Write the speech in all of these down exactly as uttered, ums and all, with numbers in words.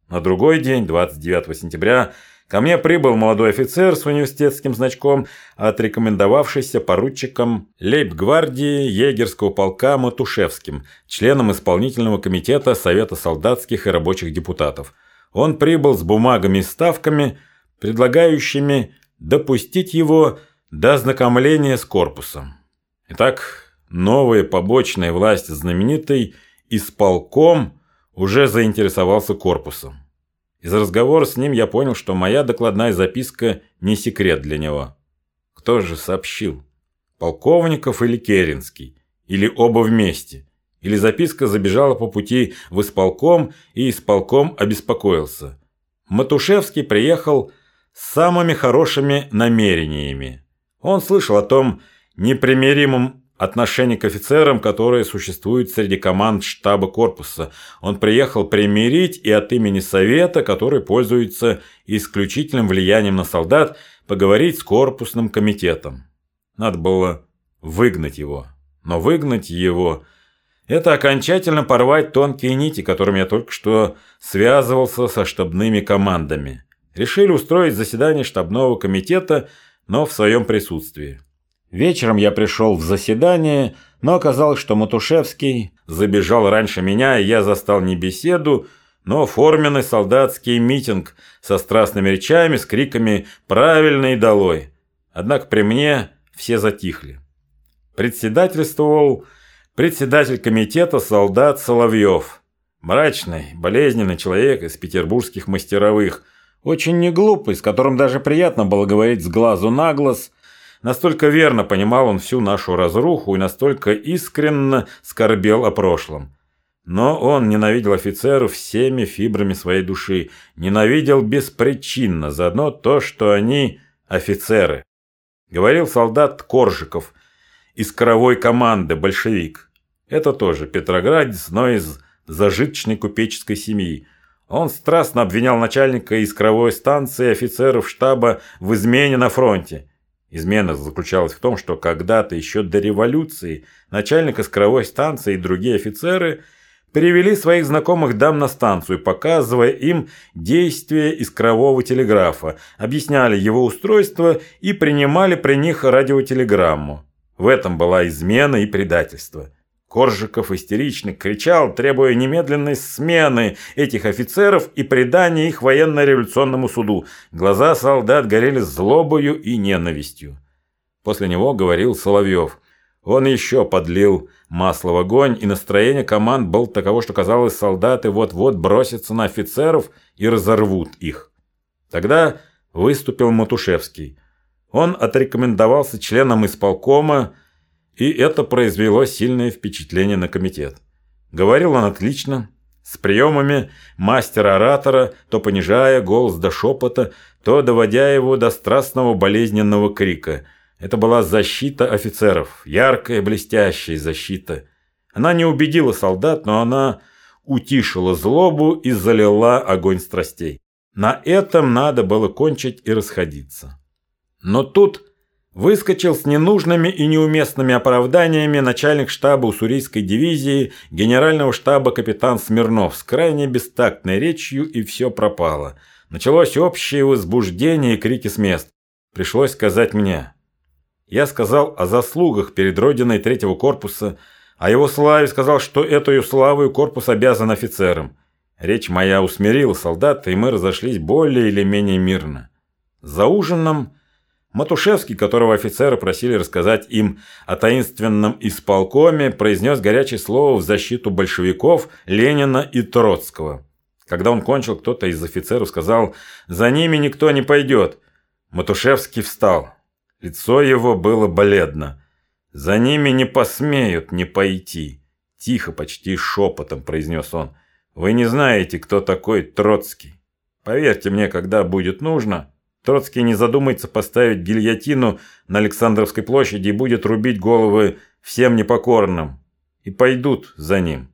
На другой день, двадцать девятого сентября, ко мне прибыл молодой офицер с университетским значком, отрекомендовавшийся поручиком лейб-гвардии егерского полка Матушевским, членом исполнительного комитета Совета солдатских и рабочих депутатов. Он прибыл с бумагами и ставками, предлагающими допустить его до ознакомления с корпусом. Итак, новая побочная власть знаменитой исполком уже заинтересовался корпусом. Из разговора с ним я понял, что моя докладная записка не секрет для него. Кто же сообщил? Полковников или Керенский? Или оба вместе? Или записка забежала по пути в исполком, и исполком обеспокоился? Матушевский приехал с самыми хорошими намерениями. Он слышал о том непримиримом отношении к офицерам, которое существует среди команд штаба корпуса. Он приехал примирить и от имени Совета, который пользуется исключительным влиянием на солдат, поговорить с корпусным комитетом. Надо было выгнать его. Но выгнать его – это окончательно порвать тонкие нити, которыми я только что связывался со штабными командами. Решили устроить заседание штабного комитета, но в своем присутствии. Вечером я пришел в заседание, но оказалось, что Матушевский забежал раньше меня, и я застал не беседу, но форменный солдатский митинг со страстными речами, с криками «Правильно и долой!». Однако при мне все затихли. Председательствовал председатель комитета солдат Соловьев. Мрачный, болезненный человек из петербургских мастеровых, очень неглупый, с которым даже приятно было говорить с глазу на глаз. Настолько верно понимал он всю нашу разруху и настолько искренне скорбел о прошлом. Но он ненавидел офицеров всеми фибрами своей души, ненавидел беспричинно, заодно то, что они офицеры. Говорил солдат Коржиков из коровой команды, большевик. Это тоже петроградец, но из зажиточной купеческой семьи. Он страстно обвинял начальника из коровой станции офицеров штаба в измене на фронте. Измена заключалась в том, что когда-то еще до революции начальник искровой станции и другие офицеры привели своих знакомых дам на станцию, показывая им действия искрового телеграфа, объясняли его устройство и принимали при них радиотелеграмму. В этом была измена и предательство. Коржиков истерично кричал, требуя немедленной смены этих офицеров и предания их военно-революционному суду. Глаза солдат горели злобою и ненавистью. После него говорил Соловьев. Он еще подлил масло в огонь, и настроение команд было таково, что казалось, солдаты вот-вот бросятся на офицеров и разорвут их. Тогда выступил Матушевский. Он отрекомендовался членом исполкома, и это произвело сильное впечатление на комитет. Говорил он отлично, с приемами мастера-оратора, то понижая голос до шепота, то доводя его до страстного болезненного крика. Это была защита офицеров, яркая, блестящая защита. Она не убедила солдат, но она утишила злобу и залила огонь страстей. На этом надо было кончить и расходиться. Но тут выскочил с ненужными и неуместными оправданиями начальник штаба уссурийской дивизии генерального штаба капитан Смирнов с крайне бестактной речью, и все пропало. Началось общее возбуждение и крики с мест. Пришлось сказать мне. Я сказал о заслугах перед Родиной третьего корпуса, о его славе, сказал, что эту славу корпус обязан офицерам. Речь моя усмирила солдат, и мы разошлись более или менее мирно. За ужином Матушевский, которого офицеры просили рассказать им о таинственном исполкоме, произнес горячее слово в защиту большевиков, Ленина и Троцкого. Когда он кончил, кто-то из офицеров сказал: «За ними никто не пойдет». Матушевский встал. Лицо его было бледно. «За ними не посмеют не пойти», – тихо, почти шепотом произнес он. «Вы не знаете, кто такой Троцкий. Поверьте мне, когда будет нужно, Троцкий не задумается поставить гильотину на Александровской площади и будет рубить головы всем непокорным. И пойдут за ним».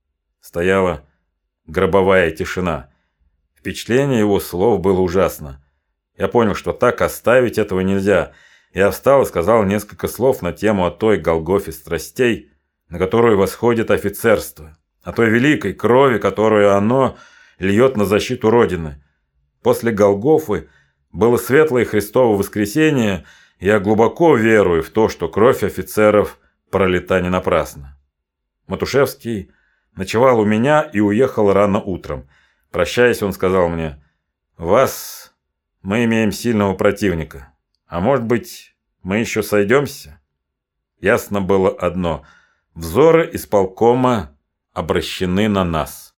Стояла гробовая тишина. Впечатление его слов было ужасно. Я понял, что так оставить этого нельзя. Я встал и сказал несколько слов на тему о той Голгофе страстей, на которую восходит офицерство, о той великой крови, которую оно льет на защиту Родины. После Голгофы было светлое Христово воскресенье, и я глубоко верую в то, что кровь офицеров пролита не напрасно. Матушевский ночевал у меня и уехал рано утром. Прощаясь, он сказал мне: «Вас мы имеем сильного противника, а может быть, мы еще сойдемся?» Ясно было одно: взоры исполкома обращены на нас.